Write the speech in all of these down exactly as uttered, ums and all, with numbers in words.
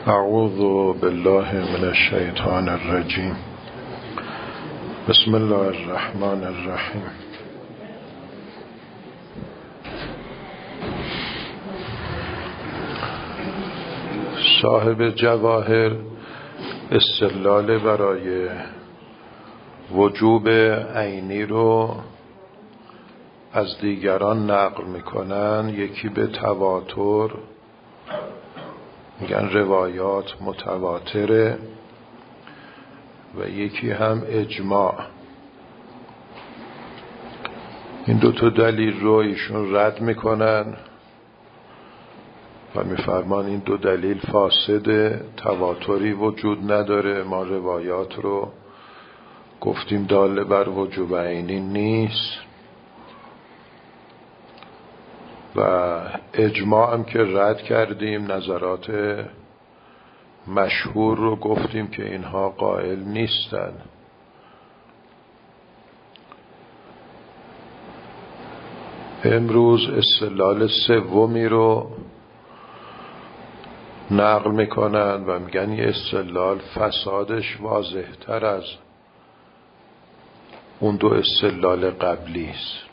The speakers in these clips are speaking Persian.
اعوذ بالله من الشیطان الرجیم. بسم الله الرحمن الرحیم. صاحب جواهر استدلال برای وجوب عینی رو از دیگران نقل میکنن. یکی به تواتر، میگن روایات متواتره، و یکی هم اجماع. این دو تا دلیل رو ایشون رد میکنن و میفرمان این دو دلیل فاسده، تواتری وجود نداره. ما روایات رو گفتیم داله بر وجوب عینی نیست، و اجماع هم که رد کردیم. نظرات مشهور رو گفتیم که اینها قائل نیستن. امروز استدلال سومی رو نقل میکنن و میگن یه استدلال فسادش واضح تر از اون دو استدلال قبلی است،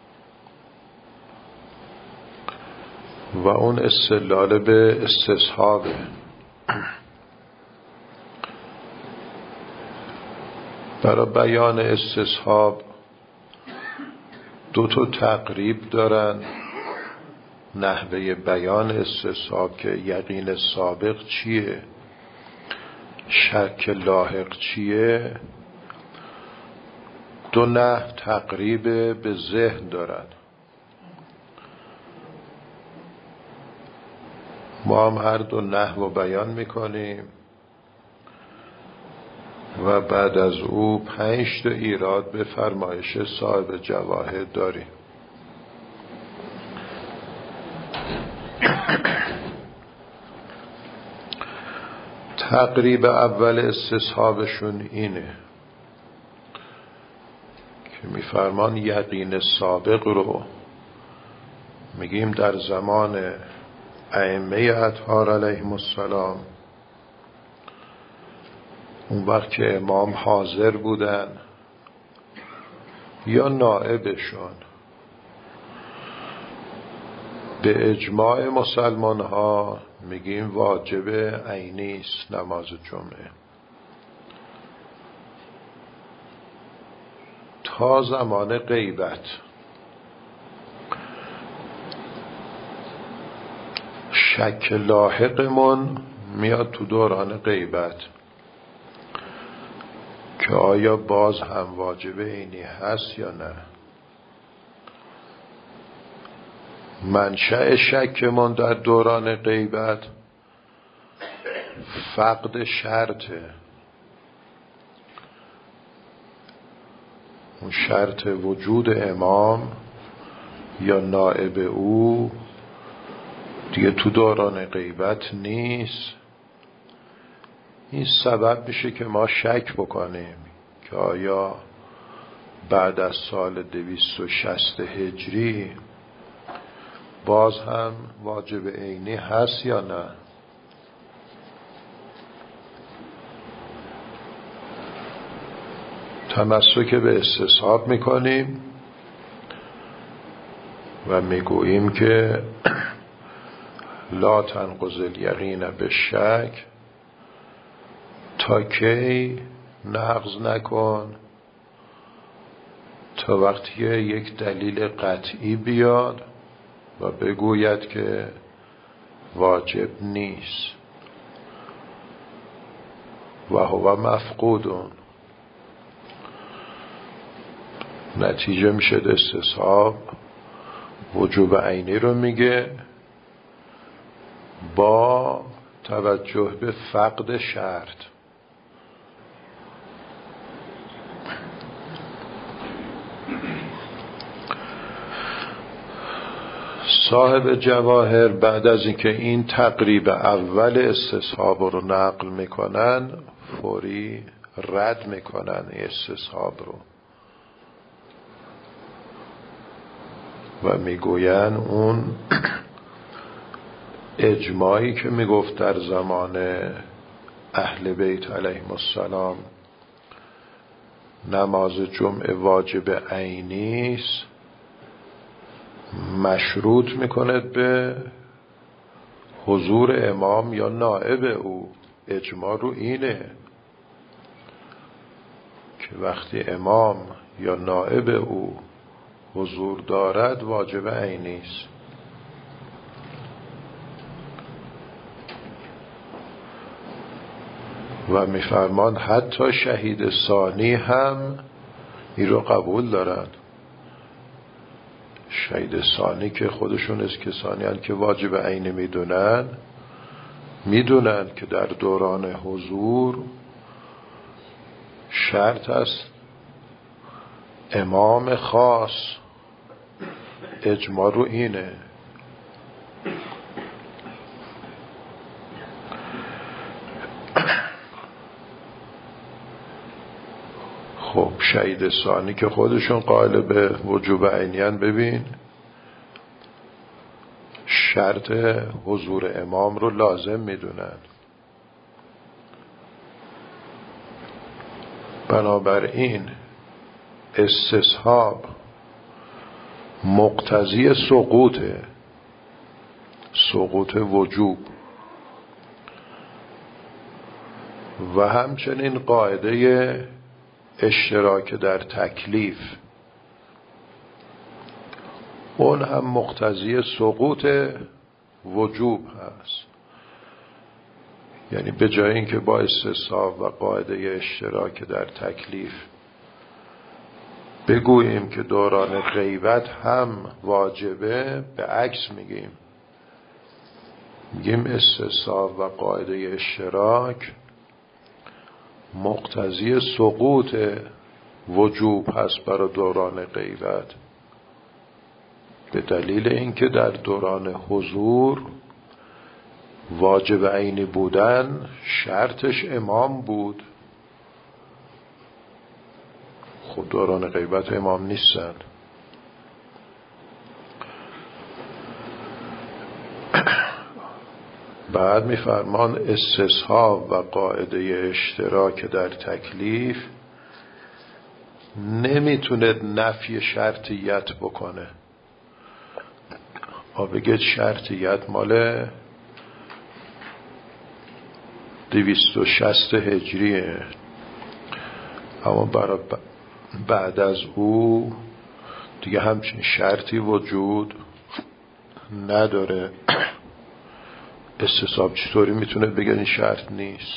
و اون استدلال به استصحابه. برای بیان استصحاب دو تا تقریب دارن. نحوه بیان استصحاب که یقین سابق چیه، شک لاحق چیه، دو نحو تقریب به ذهن دارن. ما هم هر دو نحو بیان میکنیم و بعد از او پنج تا ایراد به فرمایش صاحب جواهر داریم. تقریب اول استصحابشون اینه که میفرمان یقین سابق رو میگیم در زمان ائمه اطهار علیهم السلام، اون وقت که امام حاضر بودن یا نائبشون، به اجماع مسلمان ها میگیم واجب عینی است نماز جمعه. تا زمان غیبت شک لاحقمون میاد تو دوران غیبت که آیا باز هم واجب عینی هست یا نه. منشأ شکمون در دوران غیبت فقد شرطه. اون شرط وجود امام یا نائب او دیگه تو دوران غیبت نیست. این سبب میشه که ما شک بکنیم که آیا بعد از سال دویست و شصت هجری باز هم واجب عینی هست یا نه. تمسک به استصحاب میکنیم و میگوییم که لا تنقض الیقین بالشک. تا کی نقض نکن؟ تا وقتی یک دلیل قطعی بیاد و بگوید که واجب نیست و هو مفقودون. نتیجه میشه استصحاب وجوب عینی رو میگه با توجه به فقد شرط. صاحب جواهر بعد از اینکه این تقریب اول استصحاب رو نقل میکنن، فوری رد میکنن استصحاب رو و میگوین اون اجماعی که میگفت در زمان اهل بیت علیهم السلام نماز جمعه واجب عینی است، مشروط میکند به حضور امام یا نائب او. اجماع رو اینه که وقتی امام یا نائب او حضور دارد واجب عینی است. و میفرمان حتی شهید ثانی هم این رو قبول دارن. شهید ثانی که خودشون از کسانی هستند که واجب عینی میدونن، میدونن که در دوران حضور شرط است امام خاص. اجماع رو اینه. خب شهید ثانی که خودشون قائل به وجوب عینیان، ببین شرط حضور امام رو لازم میدونن. بنابراین استصحاب مقتضی سقوط سقوط وجوب و همچنین قاعده اشتراک در تکلیف اون هم مقتضی سقوط وجوب هست. یعنی به جای اینکه با استصحاب و قاعده اشتراک در تکلیف بگوییم که دوران غیبت هم واجبه، به عکس میگیم میگیم استصحاب و قاعده اشتراک مقتضی سقوط وجوب هست برای دوران غیبت، به دلیل اینکه در دوران حضور واجب عینی بودن شرطش امام بود. خود دوران غیبت امام نیستن. بعد میفرمان استصحاب و قاعده اشتراک در تکلیف نمیتونه نفی شرطیت بکنه. ما بگید شرطیت مال دویست و شصت هجریه، اما برای بعد از او دیگه همچین شرطی وجود نداره. استصحاب چطوری میتونه بگه این شرط نیست؟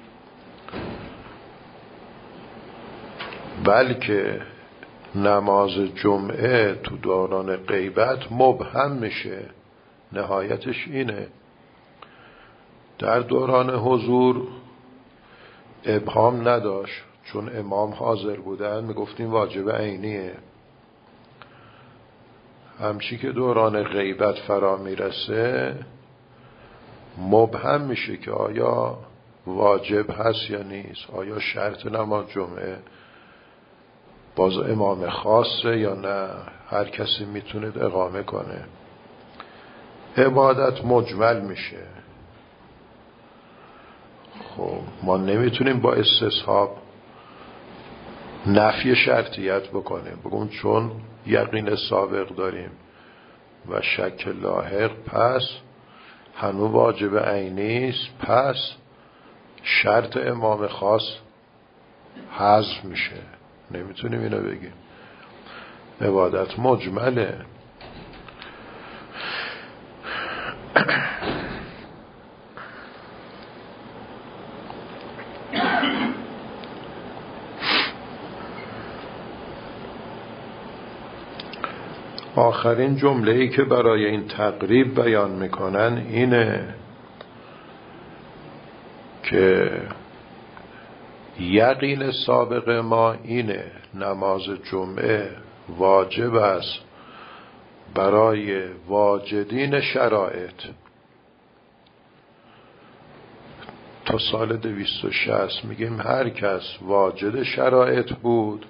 بلکه نماز جمعه تو دوران غیبت مبهم میشه. نهایتش اینه. در دوران حضور ابهام نداشت، چون امام حاضر بودن میگفتیم واجب عینیه. همچی که دوران غیبت فرا میرسه مبهم میشه که آیا واجب هست یا نیست، آیا شرط نماز جمعه باز امام خاصه یا نه، هر کسی میتونه اقامه کنه. عبادت مجمل میشه. خب ما نمیتونیم با استصحاب نفی شرطیت بکنیم، بگم چون یقین سابق داریم و شک لاحق پس هنوز واجب عینی است، پس شرط امام خاص حذف میشه. نمیتونیم اینو بگیم. عبادت مجمله. آخرین جمله‌ای که برای این تقریب بیان میکنن اینه که یقین سابق ما اینه نماز جمعه واجب است برای واجدین شرایط. تا سال دویست و شصت میگیم هر کس واجد شرایط بود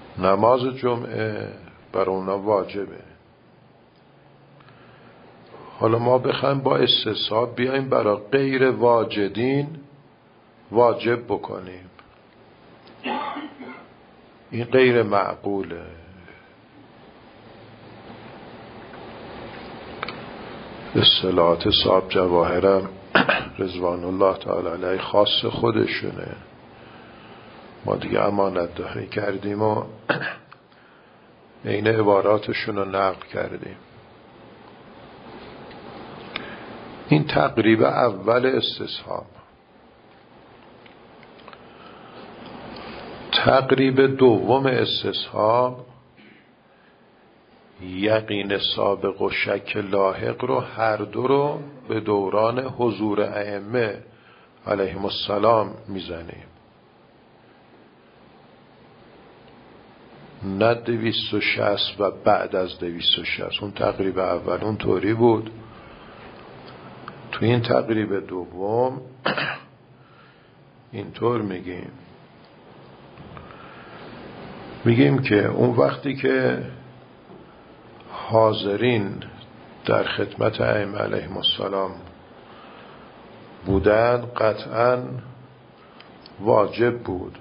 نماز جمعه بر اونا واجبه. حالا ما بخوایم با استصحاب بیایم برای غیر واجدین واجب بکنیم، این غیر معقوله. اصطلاحات صاحب جواهرم رضوان الله تعالی علیه خاص خودشونه، ما دیگه امانت داری کردیم و این عباراتشون رو نقل کردیم. این تقریب اول استصحاب. تقریب دوم استصحاب یقین سابق و شک لاحق رو هر دو رو به دوران حضور ائمه علیهم السلام میزنیم. نه دویست و شصت و بعد از دویست و شصت، اون تقریب اول اون طوری بود. تو این تقریب دوم اینطور میگیم میگیم که اون وقتی که حاضرین در خدمت ائمه علیهم السلام بودن قطعاً واجب بود.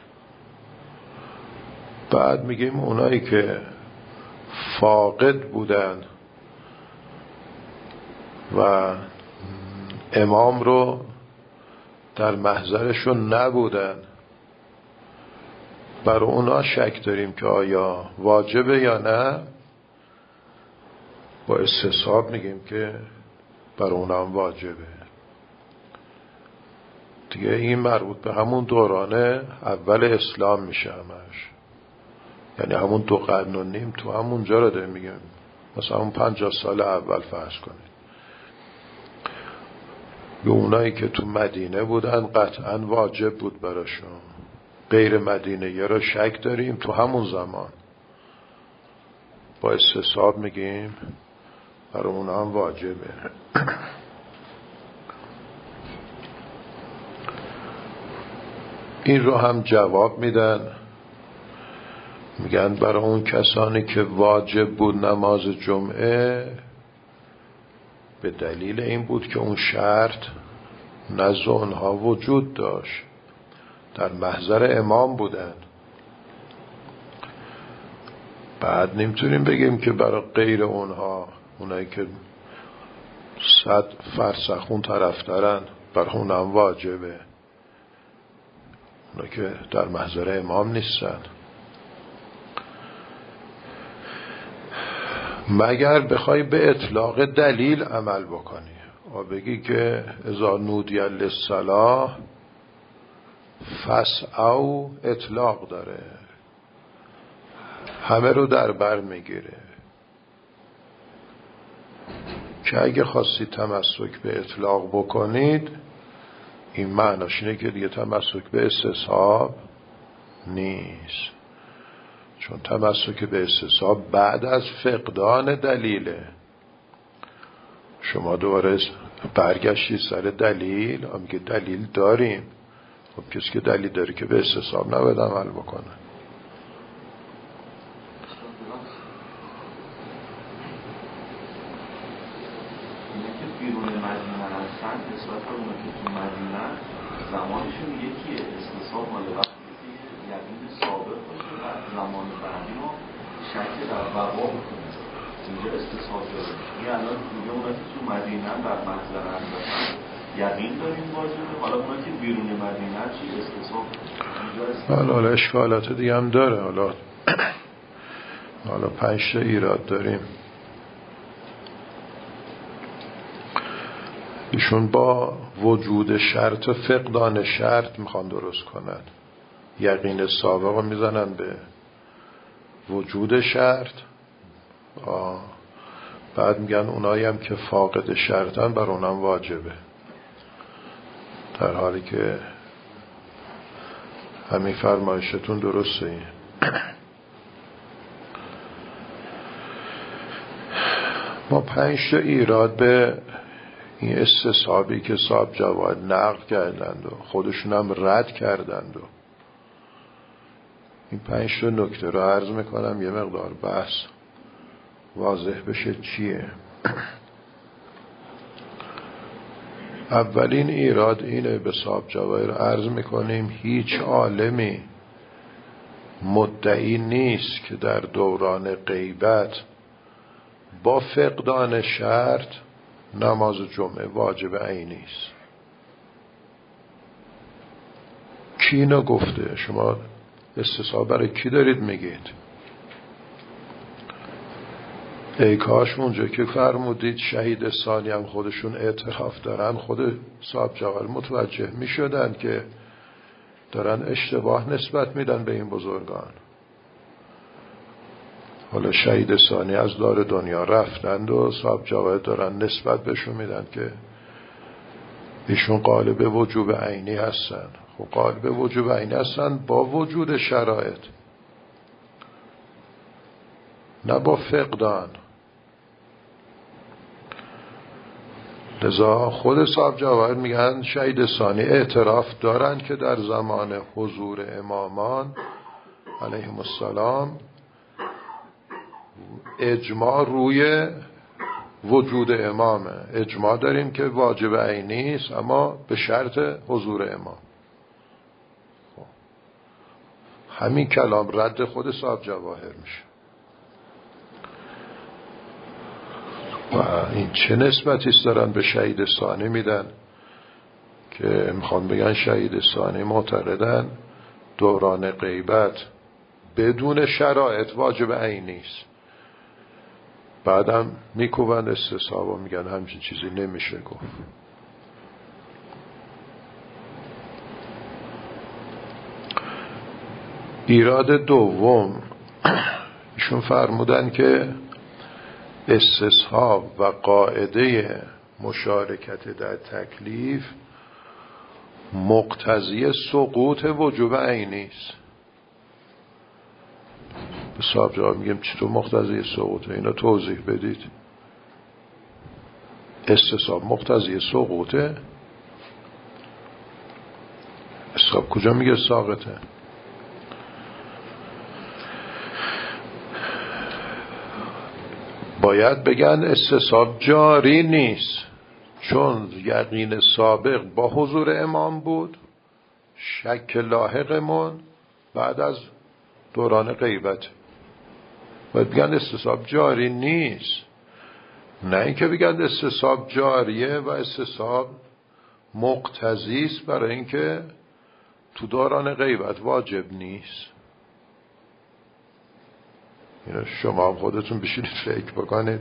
بعد میگیم اونایی که فاقد بودن و امام رو در محضرشون نبودن، بر اونا شک داریم که آیا واجبه یا نه. با استصحاب میگیم که بر اونا هم واجبه. دیگه این مربوط به همون دوران اول اسلام میشه همش، یعنی همون دو قرن و نیم تو همون جا رو داریم میگیم، مثلا همون پنجاه سال اول فرض کنید. به اونایی که تو مدینه بودن قطعا واجب بود براشون. غیر مدینه یه رو شک داریم تو همون زمان، با استصحاب میگیم برای اونا هم واجبه. این رو هم جواب میدن، میگن برای اون کسانی که واجب بود نماز جمعه به دلیل این بود که اون شرط نزد اونها وجود داشت، در محضر امام بودن. بعد نمیتونیم بگیم که برای غیر اونها، اونایی که صد فرسخ اون طرف دارن، برای اونها واجبه، اونایی که در محضر امام نیستن. مگر بخوای به اطلاق دلیل عمل بکنی و بگی که اذا نودی للصلاة فاسعوا، اطلاق داره، همه رو در بر میگیره، که اگه خواستی تمسک به اطلاق بکنید این معناش اینه که دیگه تمسک به استصحاب نیست، چون تمسک به استصحاب بعد از فقدان دلیله. شما دوباره برگشتی سر دلیل، میگه دلیل داریم. خب کسی که دلیل داره که به استصحاب نباید عمل بکنه. زمانشون یکیه، استصحاب مال وقتی یقین ثابت باشه و زمان بعدی ما شک در بقا بکنه. اینجا استصحاب داره. این الان میگه اونا که تو مدینه بر محضر اندازن یقین داریم واجبه، حالا اونا که بیرون مدینه چی استصحاب؟ حالا حالا اشکالات دیگه هم داره. حالا حالا پنج تا ایراد داریم. ایشون با وجود شرط و فقدان شرط میخوان درست کنن. یقین سابق رو میزنن به وجود شرط، آه. بعد میگن اونایی هم که فاقد شرطن بر اونم واجبه، در حالی که همین فرمایشتون درسته. این ما پنج تا ایراد به این استصحابی که صاحب جواد نقل کردند و خودشون هم رد کردند و این پنج تا نکته رو عرض میکنم یه مقدار بحث واضح بشه چیه. اولین ایراد اینه به صاحب جواهر عرض میکنیم هیچ عالمی مدعی نیست که در دوران غیبت با فقدان شرط نماز جمعه واجب عینی است. کی اینو گفته؟ شما استصحاب برای کی دارید میگید؟ ای کاش اونجا که فرمودید شهید ثانی هم خودشون اعتراف دارن، خود صاحب جواهر متوجه میشدن که دارن اشتباه نسبت میدن به این بزرگان. حالا شهید ثانی از دار دنیا رفتند و صاحب جواهر دارن نسبت بهشون میدن که ایشون قالب وجوب عینی هستن. خب قالب وجوب عینی هستن با وجود شرایط، نه با فقدان. لذا خود صاحب جواهر میگن شهید ثانی اعتراف دارن که در زمان حضور امامان علیهم السلام اجماع روی وجود امامه. اجماع داریم که واجب عینی است اما به شرط حضور امام. خب. همین کلام رد خود صاحب جواهر میشه. و این چه نسبتی دارن به شهید ثانی میدن که میخوان بگن شهید ثانی معتقدن دوران غیبت بدون شرایط واجب عینی است. بعدم میکوبن استصحاب و میگن همچین چیزی نمیشه گفت. ایراد دوم، ایشون فرمودن که استصحاب و قاعده مشارکت در تکلیف مقتضی سقوط وجوب عینی است. به صاحب جواب میگم چطور مقتضی سقوطه؟ اینا توضیح بدید. استصحاب مقتضی سقوطه؟ استصحاب کجا میگه ساقطه؟ باید بگن استصحاب جاری نیست چون یقین سابق با حضور امام بود، شک لاحقمون بعد از دوران غیبت. باید بگن استصحاب جاری نیست، نه اینکه بگن استصحاب جاریه و استصحاب مقتضی است برای اینکه تو دوران غیبت واجب نیست. شما هم خودتون بشینید فکر بکنید.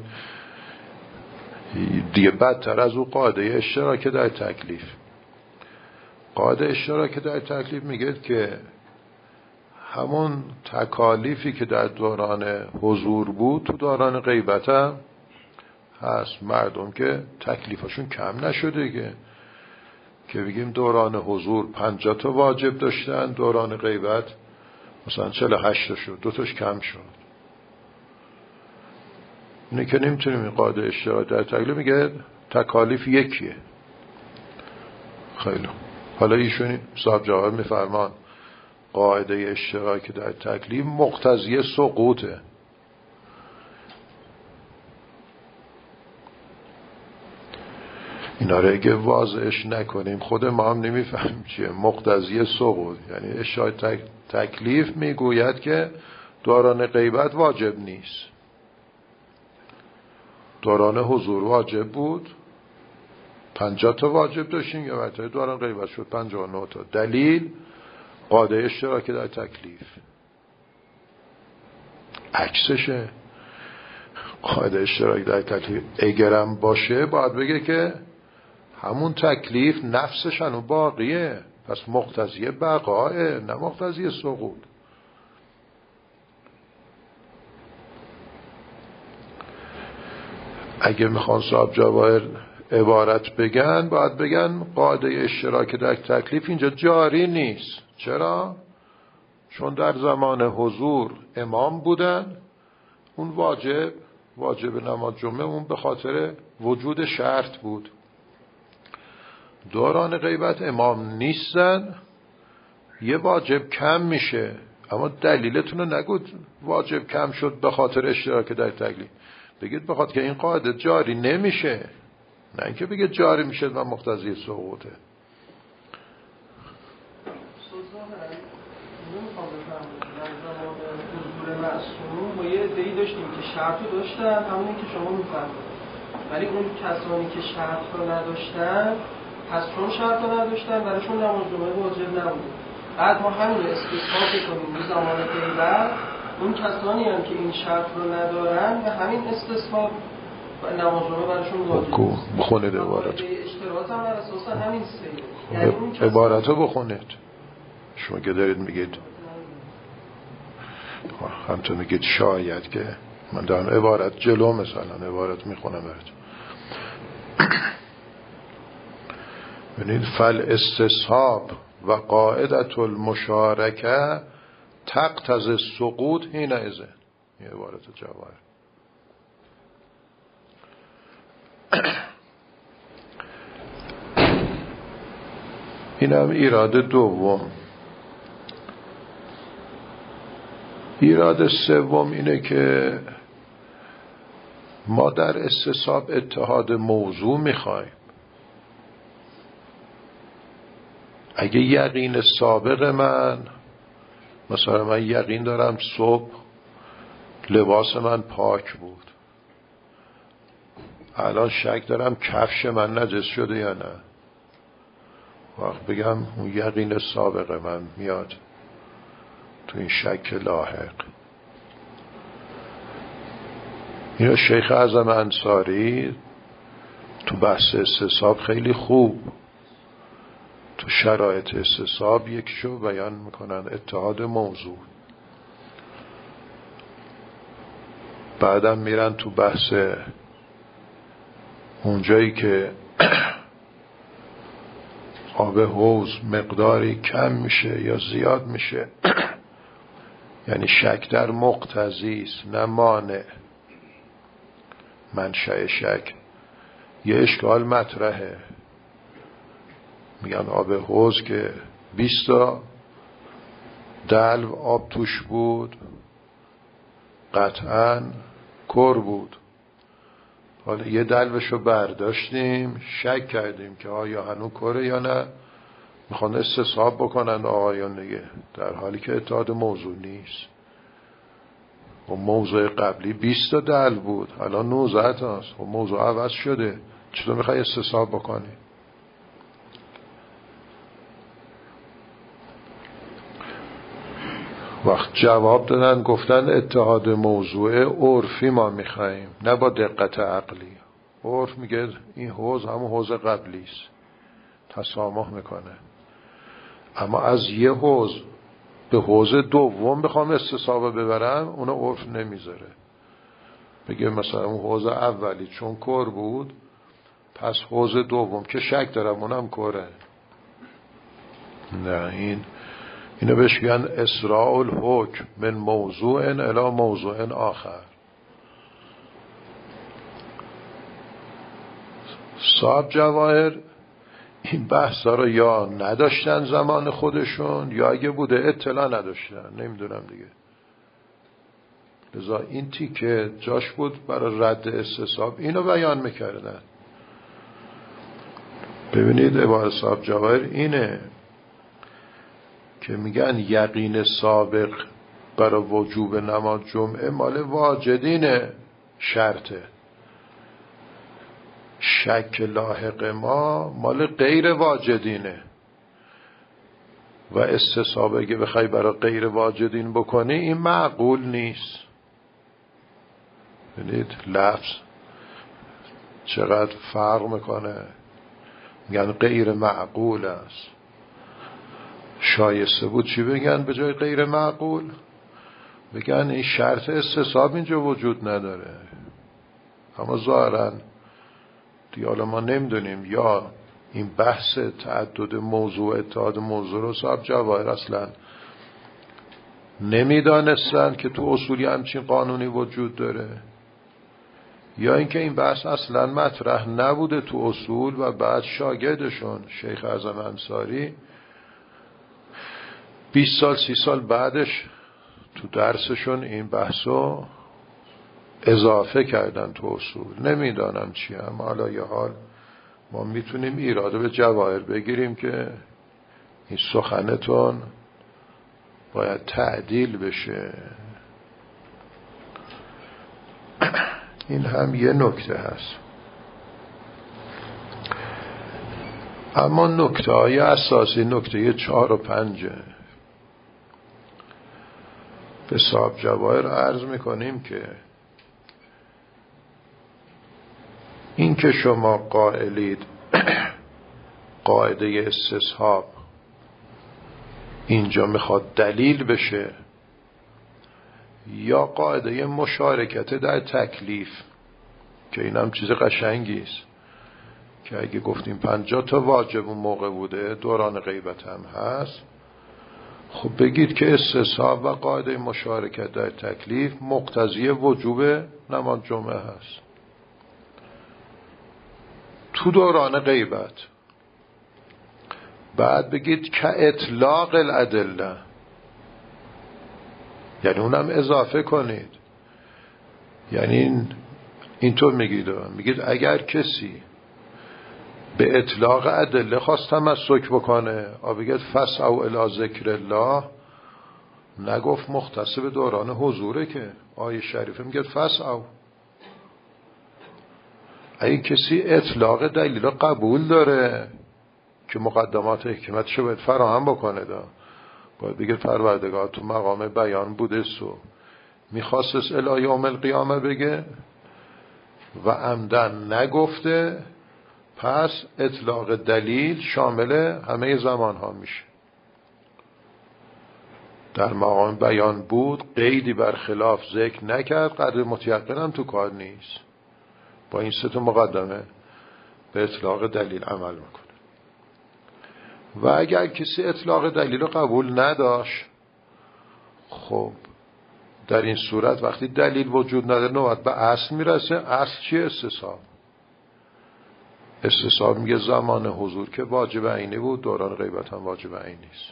دیگه بدتر از او قاعده اشتراک در تکلیف. قاعده اشتراک در تکلیف میگه که همون تکالیفی که در دوران حضور بود تو دوران غیبت هم هست. مردم که تکلیفشون کم نشده که که بگیم دوران حضور پنجاه تا واجب داشتن، دوران غیبت مثلا چهل و هشت تا شد، دوتاش کم شد. اینه که نمیتونیم این قاعده اشتراک در تکلیف میگه تکالیف یکیه. خیلی حالا ایشون صاحب جواهر میفرمان قاعده اشتراک در تکلیف مقتضی سقوطه. اینا رو اگه واضحش نکنیم خود ما هم نمیفهمیم چیه مقتضی سقوط. یعنی اشتراک تک... تکلیف میگوید که دوران غیبت واجب نیست، دوران حضور واجب بود، پنجاه تا واجب داشتیم یا وقتی دوران غیبت شد پنجاه و نه تا. دلیل قاعده اشتراک در تکلیف. عکسشه. قاعده اشتراک در تکلیف اگرم باشه باید بگه که همون تکلیف نفسش هنو باقیه، پس مقتضی بقاه نه مقتضی سقوط. اگه میخوان صاحب جواهر عبارت بگن باید بگن قاعده اشتراک در تکلیف اینجا جاری نیست. چرا؟ چون در زمان حضور امام بودن، اون واجب واجب نماز جمعه اون به خاطر وجود شرط بود. دوران غیبت امام نیستن، یه واجب کم میشه، اما دلیلتون رو نگید واجب کم شد به خاطر اشتراک در تکلیف. بگید بخاطر که این قاعده جاری نمیشه، نه اینکه بگه جاری میشه و مقتضی سقوطه. معصوم ما یه عده‌ای داشتیم که شرط رو داشتن، همونی که شما می‌فرمایید، ولی اون کسانی که شرط رو نداشتن، پس چون شرط رو نداشتن برایشون نماز جمعه واجب نبود. بعد ما همین استثبات کنیم این زمان غیبت، اون کسانی هم که این شرط رو ندارن و همین استثبات نماز جمعه برایشون واجب. بخونید عبارت. اشتراط هم بر اساس همین سه. یعنی اون عبارت رو بخونید. شما که دارید میگید هم تو میگید شاید، که من دارم عبارت جلو مثلا عبارت میخونم برات. ببینید فل استصحاب و قاعدت المشارکه تقتضی السقوط حینئذ. این عبارت جواهر. این هم ایراد دوم. ایراد سوم اینه که ما در استصحاب اتحاد موضوع میخوایم. اگه یقین سابق من، مثلا من یقین دارم صبح لباس من پاک بود، الان شک دارم کفش من نجس شده یا نه، وقت بگم اون یقین سابق من میاد تو این شک لاحق. اینو شیخ اعظم انصاری تو بحث استصحاب خیلی خوب تو شرایط استصحاب یکیشو بیان میکنن، اتحاد موضوع. بعدم میرن تو بحث اونجایی که آب حوض مقداری کم میشه یا زیاد میشه، یعنی شک در مقتضی است نه مانع. منشأ شک یه اشکال مطرحه، میگن آب حوض که بیست تا دلو آب توش بود قطعاً کر بود. حالا یه دلوشو برداشتیم، شک کردیم که آیا هنو کره یا نه، میخوان استصحاب بکنن آقایان دیگه، در حالی که اتحاد موضوع نیست. و موضوع قبلی بیست تا دلو بود، الان نوزده تاست و موضوع عوض شده، چطور میخوای استصحاب بکنی؟ وقت جواب دادن گفتن اتحاد موضوع عرفی ما میخواییم، نه با دقت عقلی. عرف میگه این حوض همون حوض قبلی است، تسامح میکنه. اما از یه حوض به حوض دوم بخوام استصحاب ببرم، اونو عرف نمیذاره. بگه مثلا اون حوض اولی چون کر بود، پس حوض دوم که شک دارم اونم کره. نه، این اینو بهش میگن اسراع الحکم من موضوع الی موضوع آخر. صاحب جواهر این بحثا رو یا نداشتن زمان خودشون، یا اگه بوده اطلاع نداشتن، نمیدونم دیگه. لذا این تیکه جاش بود برای رد استصحاب اینو بیان میکردن. ببینید عبارت صاحب جواهر اینه که میگن یقین سابق برای وجوب نماز جمعه مال واجدین شرطه، شک لاحق ما مال غیر واجدینه. و استصحاب اگه بخوای برای غیر واجدین بکنی این معقول نیست. ببینید لفظ چقدر فرق میکنه. میگن غیر معقول است. شایسته بود چی بگن به جای غیر معقول؟ بگن این شرط استصحاب اینجا وجود نداره. اما ظاهراً دیگه حالا ما نمیدونیم، یا این بحث تعدد موضوع اتحاد موضوع رو صاحب جواهر اصلا نمیدانستن که تو اصولی همچین قانونی وجود داره، یا اینکه این بحث اصلا مطرح نبوده تو اصول و بعد شاگردشون شیخ اعظم انصاری بیست سال سی سال بعدش تو درسشون این بحثو اضافه کردن تو اصول. نمیدانم چی، اما حالا یه حال ما میتونیم ایراد به جواهر بگیریم که این سخنتون باید تعدیل بشه. این هم یه نکته هست. اما نکته های اساسی، نکته چهار و پنجه به صاحب جواهر عرض میکنیم که این که شما قائلید قاعده استصحاب اینجا میخواد دلیل بشه، یا قاعده مشارکت در تکلیف که این هم چیز قشنگی است که اگه گفتیم پنجاه تا واجب اون موقع بوده، دوران غیبت هم هست، خب بگید که استصحاب و قاعده مشارکت در تکلیف مقتضی وجوب نماز جمعه هست تو دوران غیبت. بعد بگید که اطلاق الادله، یعنی اونم اضافه کنید. یعنی اینطور میگید میگید اگر کسی به اطلاق ادله خواست تمسک بکنه و بگید فسعوا الی ذکر الله، نگفت مختص به دوران حضوره که آیه شریفه میگه فسعوا. اگه کسی اطلاق دلیل قبول داره که مقدمات حکمتشو باید فراهم بکنه، دا باید بگه پروردگار تو مقام بیان بوده سو میخواست الی یوم القیامه بگه و عمدن نگفته، پس اطلاق دلیل شامل همه زمان ها میشه. در مقام بیان بود، قیدی برخلاف ذکر نکرد، قدر متیقن هم تو کار نیست. با این سه تا مقدمه به اطلاق دلیل عمل میکنه. و اگر کسی اطلاق دلیل رو قبول نداشت، خب در این صورت وقتی دلیل وجود نداره نوبت به اصل میرسه. اصل چیه؟ استصحاب. استصحاب میگه زمان حضور که واجب عینی بود، دوران غیبت هم واجب عینی است.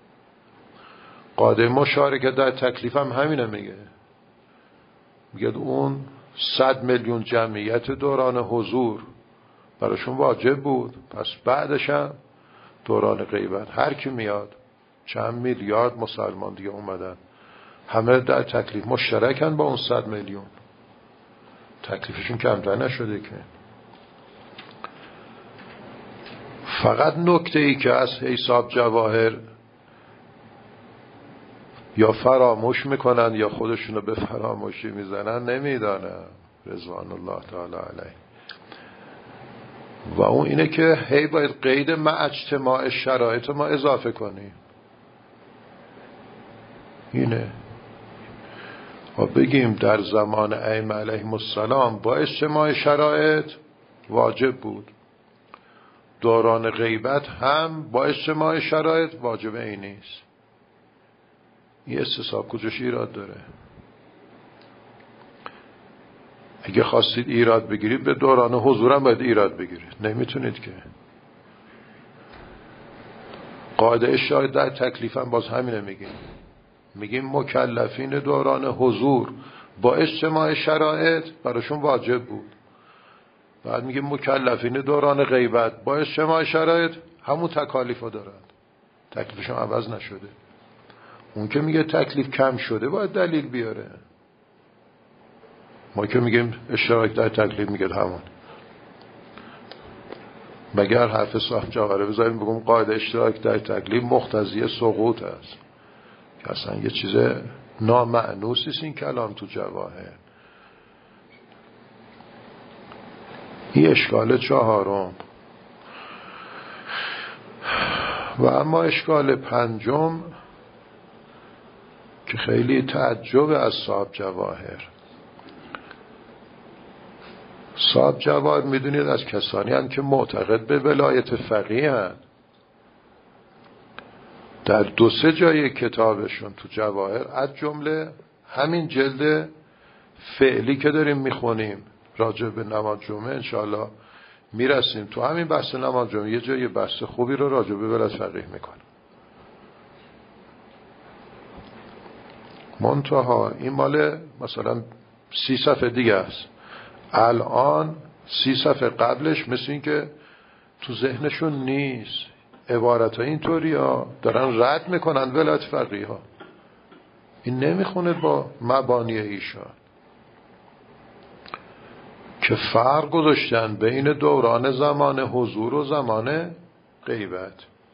قاعده مشارکت در تکلیف هم همینه میگه. میگه اون صد میلیون جمعیت دوران حضور براشون واجب بود، پس بعدش هم دوران غیبت هر کی میاد، چند میلیارد مسلمان دیگه اومدن، همه در تکلیف مشترکن با اون صد میلیون، تکلیفشون کمتر نشده که. فقط نکته ای که از حساب جواهر یا فراموش میکنن یا خودشونو به فراموشی میزنن نمیدانم، رضوان الله تعالی علیه. و اون اینه که هی باید قید مع اجتماع شرایط ما اضافه کنیم. اینه و بگیم در زمان ائمه علیهم السلام با اجتماع شرایط واجب بود، دوران غیبت هم با اجتماع شرایط واجب عینی است. این استصحاب کجاش ایراد داره؟ اگه خواستید ایراد بگیرید به دوران حضورم باید ایراد بگیرید، نمیتونید که. قاعده شاید در تکلیف هم باز همینه میگیم. میگیم مکلفین دوران حضور با اجتماع شرایط براشون واجب بود. بعد میگیم مکلفین دوران غیبت با اجتماع شرایط همون تکالیفو دارند، تکلیفشون عوض نشده. اون که میگه تکلیف کم شده باید دلیل بیاره. ما که میگیم اشتراک در تکلیف میگه همون. مگر حرف صاحب جواهر بذاریم بگم قاعده اشتراک در تکلیف مقتضی سقوط است، که اصلا یه چیز نامعنوسی است این کلام تو جواهر. این اشکال چهارم. و اما اشکال پنجم که خیلی تعجب از صاحب جواهر. صاحب جواهر میدونید از کسانی هستند که معتقد به ولایت فقیه هستند. در دو سه جای کتابشون تو جواهر از جمله همین جلد فعلی که داریم میخونیم راجع به نماز جمعه، انشاءالله میرسیم تو همین بحث نماز جمعه یه جای بحث خوبی رو راجع به ولایت فقیه میکنه. منتها این مال مثلا سی صفحه دیگه است. الان سی صفحه قبلش مثل این که تو ذهنشون نیست. عبارت ها اینطوری ها دارن رد میکنن ولایت فقیه ها. این نمیخونه با مبانی ایشان که فرق گذاشتن بین دوران زمان حضور و زمان غیبت.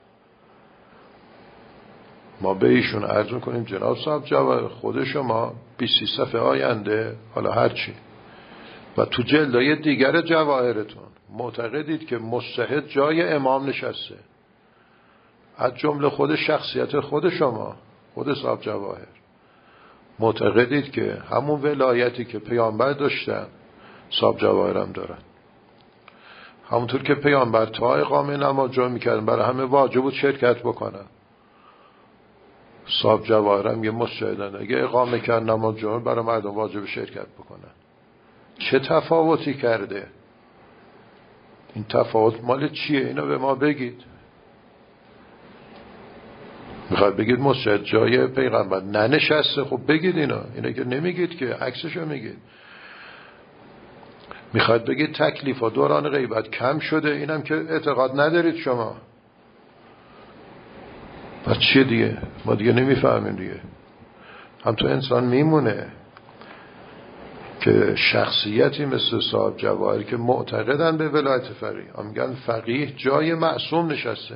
ما به ایشون عرض میکنیم جناب صاحب جواهر خود شما بیست صفحه آینده حالا هرچی و تو جلدای دیگر جواهرتون معتقدید که مجتهد جای امام نشسته، از جمله خود شخصیت خود شما خود صاحب جواهر معتقدید که همون ولایتی که پیامبر داشتن صاحب جواهر هم دارن. همونطور که پیامبر تا اقامه نماز جمعه میکردن برای همه واجب بود شرکت بکنن، صاحب جواهر هم یه مجتهدن اگه اقامه کرد نماز جمعه برای مردم واجب شرکت بکنن. چه تفاوتی کرده؟ این تفاوت مال چیه؟ اینو به ما بگید. میخواد بگید مجتهد جای پیغمبر ننشسته، خب بگید اینا. اینا که نمیگید که، عکسشو میگید. میخواد بگید تکلیفا دوران غیبت کم شده، اینم که اعتقاد ندارید شما. پس چیه دیگه؟ ما دیگه نمیفهمیم دیگه. هم تو انسان میمونه که شخصیتی مثل صاحب جواهر که معتقدن به ولایت فقیه، هم میگن فقیه جای معصوم نشسته.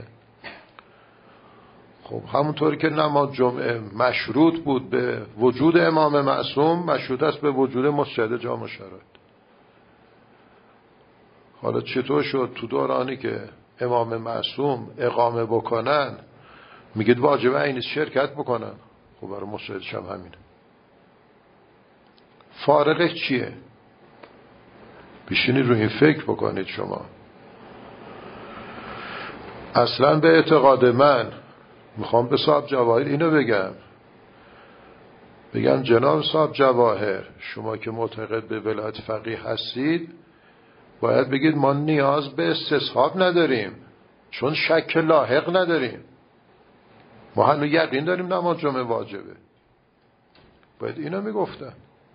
خب همونطوری که نماز جمعه مشروط بود به وجود امام معصوم، مشروط است به وجود مجتهد جامع شرایط. حالا چطور شد تو دورانی که امام معصوم اقامه بکنن میگید واجب عینی شرکت بکنن؟ خب برای مجتهدش هم همینه. فارقش چیه؟ بیشینید رو این فکر بکنید شما. اصلا به اعتقاد من میخوام به صاحب جواهر اینو بگم بگم جناب صاحب جواهر شما که معتقد به ولایت فقیه هستید باید بگید ما نیاز به استصحاب نداریم چون شک لاحق نداریم، ما هنوز یقین داریم نماز جمعه واجبه. باید اینو میگفتن.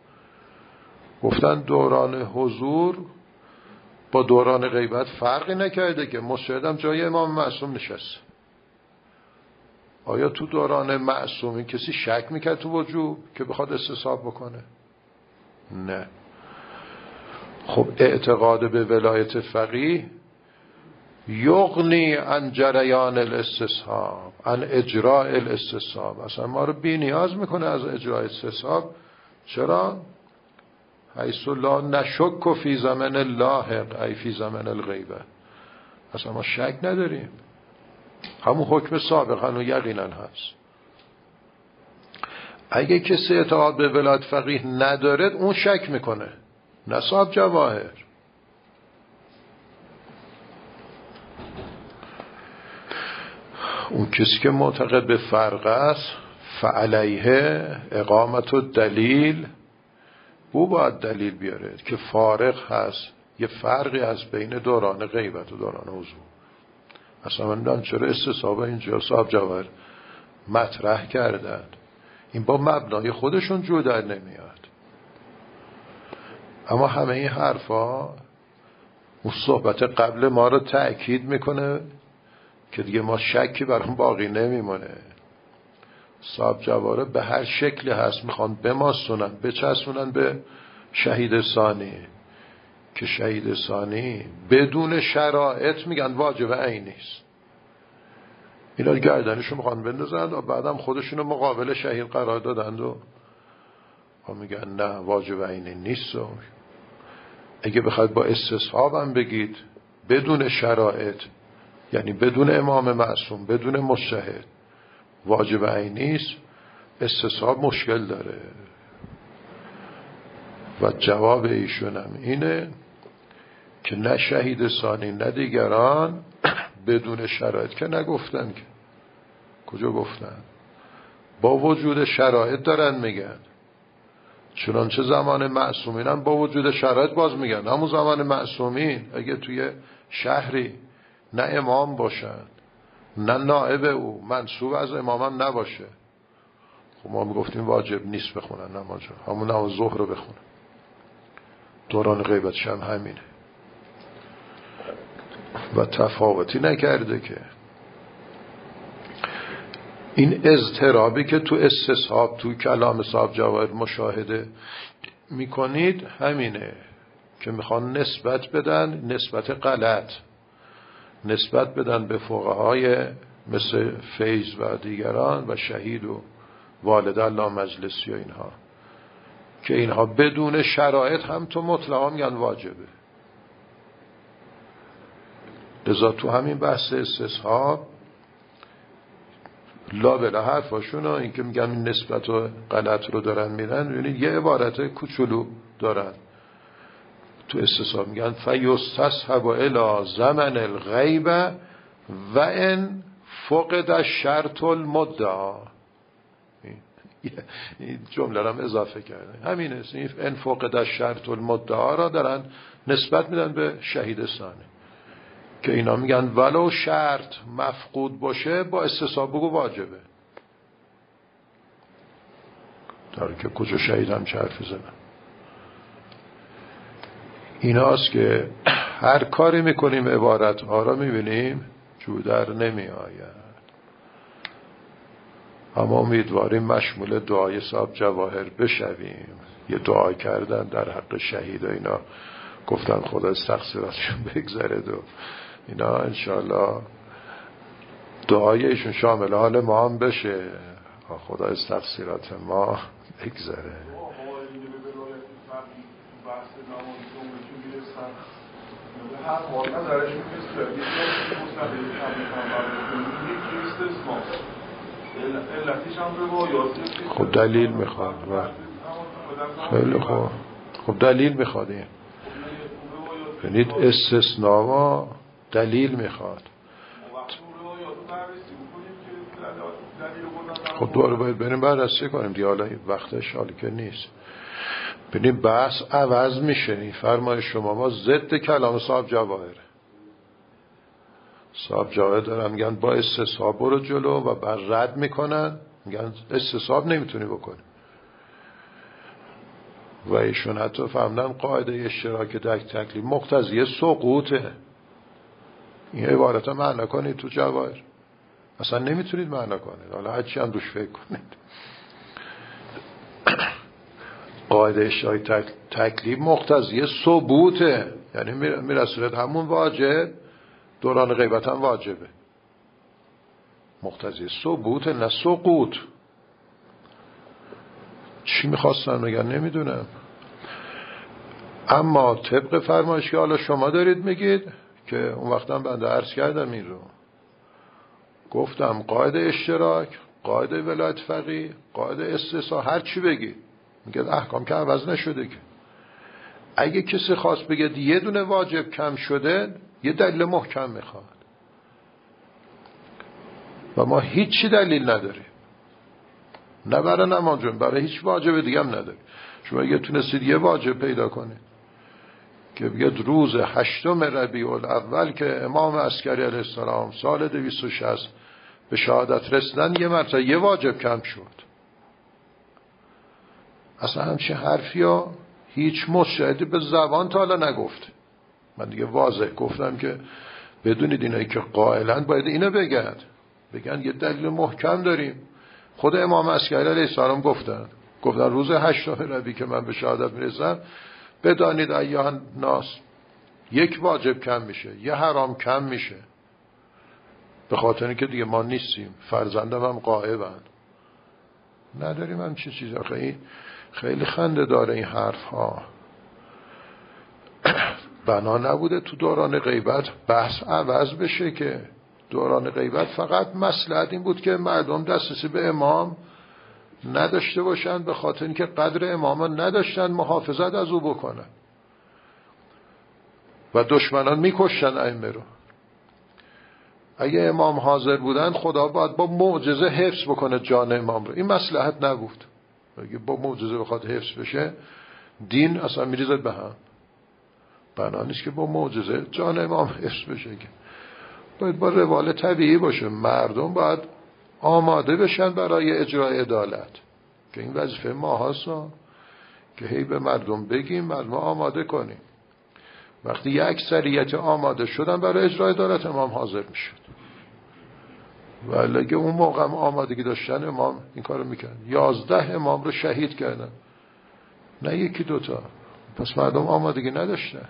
گفتن دوران حضور با دوران غیبت فرقی نکرده که مجتهدم جای امام معصوم نشسته. آیا تو دوران معصومی کسی شک میکرد تو وجوب که بخواد استصحاب بکنه؟ نه. خب اعتقاد به ولایت فقیه یغنی عن جریان الاستصحاب، عن اجراء الاستصحاب، اصلا ما رو بی نیاز میکنه از اجراء استصحاب. چرا؟ حیث لا نشک فی زمن اللاحق ای فی زمن الغیبه، اصلا ما شک نداریم، همون حکم سابقا و یقینا هست. اگه کسی اعتقاد به ولایت فقیه نداره اون شک میکنه، نه صاحب جواهر. اون کسی که معتقد به فرق است فعلیه اقامت و دلیل، او باید دلیل بیاره که فارق هست، یه فرقی هست بین دوران غیبت و دوران حضور. اصلا من نمیدونم چرا استصحاب اینجا صاحب جواهر مطرح کردن، این با مبنای خودشون جو در نمیاد. اما همه این حرفا اون صحبت قبل ما رو تأکید میکنه که دیگه ما شکی برام باقی نمیمونه. صاحب جواهر به هر شکلی هست میخوان بماسونن بچسبونن به شهید ثانی که شهید ثانی بدون شرایط میگن واجب عینی است. اینا گردنشو میخوان بندازن و بعدم خودشونو مقابل شهید قرار دادند و میگن نه واجب عینی نیست. و اگه بخواید با استصحاب هم بگید بدون شرایط، یعنی بدون امام معصوم بدون مجتهد واجب عینی است، استصحاب مشکل داره. و جواب ایشون هم اینه که نه شهید ثانی نه دیگران بدون شرایط که نگفتن. که کجا گفتن؟ با وجود شرایط دارن میگن. چنانچه زمان معصومین هم با وجود شرایط باز میگن. همون زمان معصومین اگه توی شهری نه امام باشن نه نائب او منصوب از امام هم نباشه، خب ما میگفتیم واجب نیست بخونن نماز، همون نماز ظهر رو بخونن. دوران غیبتش هم همینه. و تفاوتی نکرده که. این اضطرابی که تو استصحاب تو کلام صاحب جواهر مشاهده میکنید همینه که میخوان نسبت بدن، نسبت غلط نسبت بدن به فقهای مثل فیض و دیگران و شهید و والد الله مجلسی و اینها، که اینها بدون شرایط هم تو مطلقا میگن واجبه. لذا تو همین بحث استصحاب لا بلا حرفاشون ها، این که میگن این نسبت و غلط رو دارن میرن، ببینید یه عبارت کوچولو دارن تو استصحاب، میگن فیستصحب الی زمن الغیب و ان فقد الشرط المدعا. این جمله رو هم اضافه کرده، همین است. این ان فقد الشرط المدعا را دارن نسبت میدن به شهید ثانی، که اینا میگن ولو شرط مفقود باشه با استصحاب بگو واجبه، داره که کجا شهید هم چه حرفی زدن. ایناست که هر کاری میکنیم عبارت ها را میبینیم جودر نمی آید. اما امیدواریم مشمول دعای صاحب جواهر بشویم. یه دعا کردن در حق شهید و اینا، گفتن خدا از تقصیراتشون بگذره و اینا، انشاءالله دعای ایشون شامل حال ما هم بشه، خدا از تقصیرات ما بگذره. هر حال نظرشون نیست که یکی علتیش هم روایاتی. خب دلیل میخواد. خیلی خوب. خب دلیل میخواد. این ببینید استثناء دلیل میخواد. خب دوباره باید بریم بررسی کنیم دیگه، حالا وقتش حالی که نیست. ببینید بحث عوض میشه. این فرمای شما ما ضد کلام صاحب جواهر. صاحب جواهر دارن میگن با استصحاب برو جلو و بر رد میکنن، میگن استصحاب نمیتونی بکنی. و ایشون حتی فهمدن قاعده اشتراک تک تکلیف مقتضی سقوطه. این عبارت ها معنی کنید تو جواهر، اصلا نمیتونید معنی کنید، حالا هرچی هم روش فکر کنید. قاعده اشتراک تک تکلیف مقتضی ثبوته، یعنی میرسولت همون واجب دوران غیبت هم واجبه. مقتضی ثبوت نه سقوط. چی میخواستن بگن نمیدونم. اما طبق فرمایش که حالا شما دارید میگید، که اون وقتا بنده عرض کردم این رو، گفتم قاعده اشتراک، قاعده ولایت فقیه، قاعده استثناء، هر چی بگید میگه احکام که عوض نشده. که اگه کسی خواست بگه یه دونه واجب کم شده، یه دلیل محکم میخواد و ما هیچی دلیل نداریم، نه برای نماز، برای هیچ واجب دیگه هم نداریم. شما اگه تونستید یه واجب پیدا کنید که بگید روز هشتم ربیع الاول که امام عسکری علیه السلام سال دویست و شصت به شهادت رسیدن، یه مرتبه یه واجب کم شد، اصلا همچین حرفی ها هیچ مجتهدی به زبان تا حالا نگفت. من دیگه واضح گفتم که بدونید اینایی که قائلن باید اینو بگن بگن یه دلیل محکم داریم. خود امام عسکری علیه السلام گفتن گفتن روز هشتم ربیع که من به شهادت میرسم بدانید ایها الناس، یک واجب کم میشه، یه حرام کم میشه، به خاطر اینکه دیگه ما نیستیم، فرزندم هم غایبن، نداریم هم چه چیز. آخه خیلی خنده داره این حرف ها. بنا نبوده تو دوران غیبت بحث عوض بشه، که دوران غیبت فقط مصلحت این بود که مردم دسترسی به امام نداشته باشن، به خاطر اینکه قدر امام نداشتن محافظت از او بکنن و دشمنان میکشتن ائمه رو. اگه امام حاضر بودن خدا باید با معجزه حفظ بکنه جان امام رو. این مصلحت نبود. اگه با معجزه بخواد حفظ بشه دین اصلا میریزه به هم. بنا نیست که با معجزه جان امام حفظ بشه، که باید با روال طبیعی باشه. مردم باید آماده بشن برای اجرای عدالت، که این وظیفه ما هست که هی به مردم بگیم، مردم آماده کنیم. وقتی یک اکثریت آماده شدن برای اجرای عدالت امام حاضر میشد. ولی اگه اون موقع هم آمادگی داشتن امام این کارو میکرد. یازده امام رو شهید کردن، نه یکی دوتا. پس مردم آمادگی نداشتن.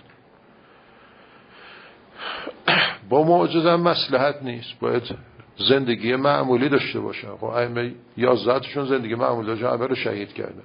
با معجزه مصلحت نیست، باید زندگی معمولی داشته باشن. خب ائمه یازده تاشون زندگی معمولی داشتن، همه رو شهید کردن.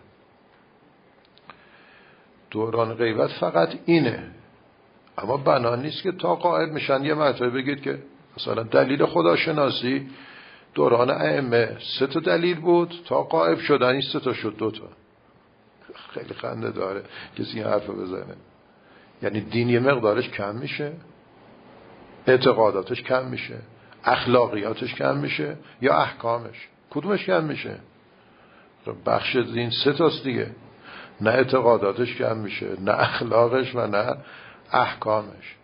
دوران غیبت فقط اینه. اما بنا نیست که تا قائل میشن یه مرتبه بگید که مثلا دلیل خداشناسی دوران ائمه سه تا دلیل بود، تا قائل شدن این سه تا شد دو تا. خیلی خنده داره کسی این حرف بزنه. یعنی دین یه مقدارش کم میشه، اعتقاداتش کم میشه، اخلاقیاتش کم میشه، یا احکامش کدومش کم میشه؟ بخش دین سه تاست دیگه، نه اعتقاداتش کم میشه، نه اخلاقش و نه احکامش.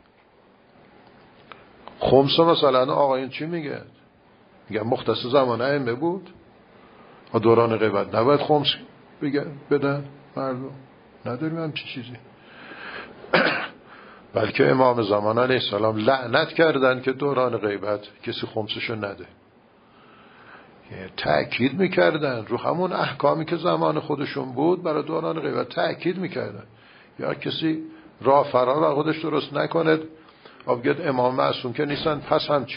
خمس مثلا آقایون چی میگه؟ میگه مختص زمان ائمه بود و دوران غیبت نباید خمس بدن مردم. نداریم هم چی چیزی. بلکه امام زمان علیه السلام لعنت کردن که دوران غیبت کسی خمسشو نده. تأکید میکردن رو همون احکامی که زمان خودشون بود برای دوران غیبت تأکید میکردن. یا کسی راه فرار را خودش درست نکند آبگید امام معصوم که نیستن، پس همچین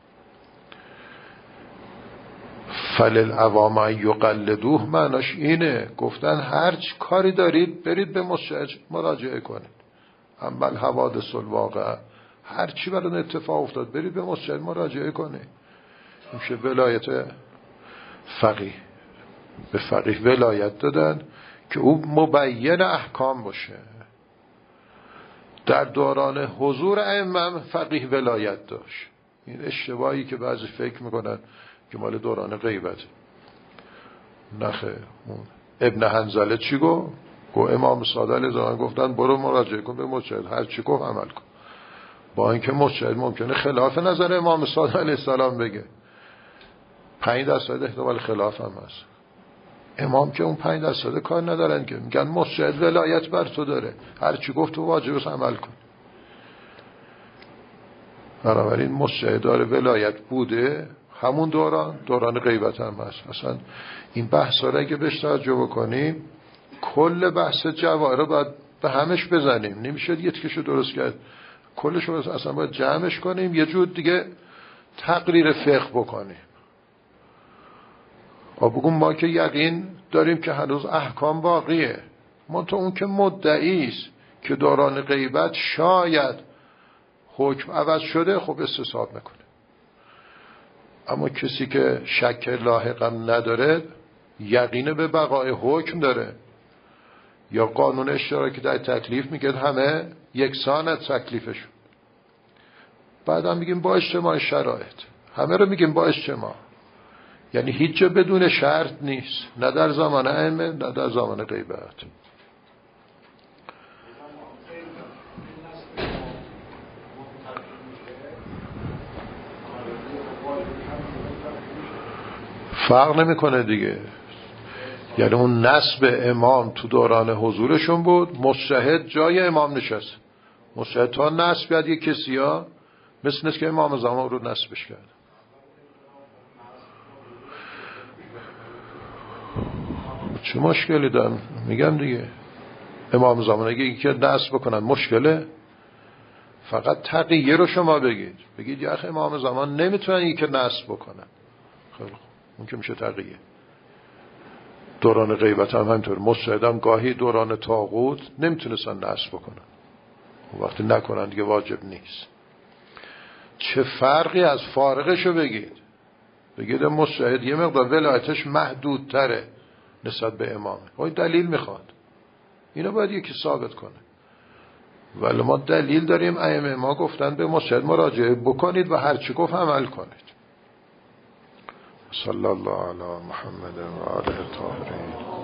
فلل عوام یقلدوه معناش اینه، گفتن هر چی کاری دارید برید به مشهد مراجعه کنید. اما حوادث الواقع هر چی برای اتفاق افتاد برید به مشهد مراجعه کنید. میشه ولایت فقیه. به فقیه ولایت دادن که او مبین احکام باشه. در دوران حضور ائمه فقیه ولایت داشت. این اشتباهی که بعضی فکر میکنن که مال دوران غیبت. نخه اون ابن حنظله چی گفت؟ گفت امام صادق علیه السلام گفتن برو مراجعه کن به مجتهد، هر چی گفت عمل کن. با اینکه مجتهد ممکنه خلاف نظر امام صادق علیه السلام بگه، پنج درصد احتمال خلاف هم هست. امام که اون پنج درصد کار ندارن که، میگن مجتهد ولایت بر تو داره، هر چی گفت تو واجبش عمل کن. بنابراین مجتهد داره ولایت بوده همون دوران دوران غیبت هم هست. اصلا این بحث را اگه بهش توجه بکنیم کل بحث جواهر باید به همش بزنیم، نمیشه یه تیکشو درست کرد، کلش رو اصلا باید جمعش کنیم، یه جور دیگه تقریر فقه بکنیم. و بگم ما که یقین داریم که هنوز احکام باقیه، منتها اون که مدعی است که دوران غیبت شاید حکم عوض شده، خب استصحاب میکنه. اما کسی که شک لاحقم نداره، یقین به بقای حکم داره، یا قانون اشتراکی در تکلیف میگه همه یکسان تکلیفشون. بعد هم میگیم با اجتماع شرایط، همه رو میگیم با اجتماع، یعنی هیچ جا بدون شرط نیست، نه در زمان ائمه نه در زمان غیبت. فرق نمیکنه دیگه. یعنی اون نسب امام تو دوران حضورشون بود، مجتهد جای امام نشست. مجتهد تا نسب بیاد یک کسی ها مثل نیست که امام زمان رو نسبش کرد. چه مشکلی دارم؟ میگم دیگه امام زمان اگه یکی نسب بکنن مشکله. فقط تقیه رو شما بگید، بگید یا اخی امام زمان نمیتونن یکی نسب بکنن. خیلی خوب، اون که میشه تقیه. دوران غیبت هم همینطور، مجتهدم گاهی دوران طاغوت نمیتونستن نسب بکنن، وقتی نکنن دیگه واجب نیست. چه فرقی از فارغشو بگید، بگید مجتهد یه مقدار ولایتش محدودتره نسبت به امامه، این دلیل میخواد، اینو باید یکی ثابت کنه. ولی ما دلیل داریم، ائمه ما گفتن به مجتهد مراجعه بکنید و هر چی گفت عمل کنید. صلی الله علی محمد و آله الطاهرین.